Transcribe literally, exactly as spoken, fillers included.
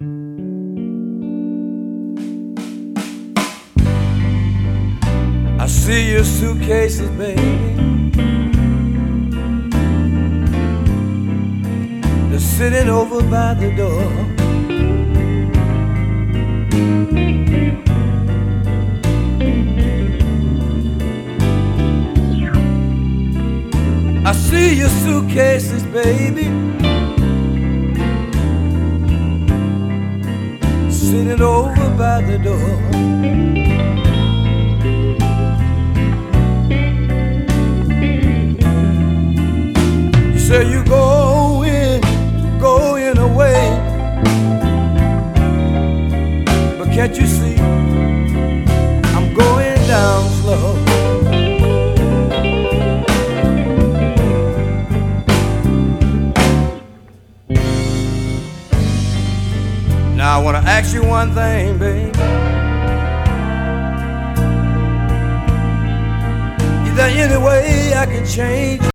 I see your suitcases, baby. They're sitting over by the door. I see your suitcases, baby, sitting over by the door. You say you going, going away, but can't you see I'm going down slow? Now I wanna ask you one thing, baby. Is there any way I can change?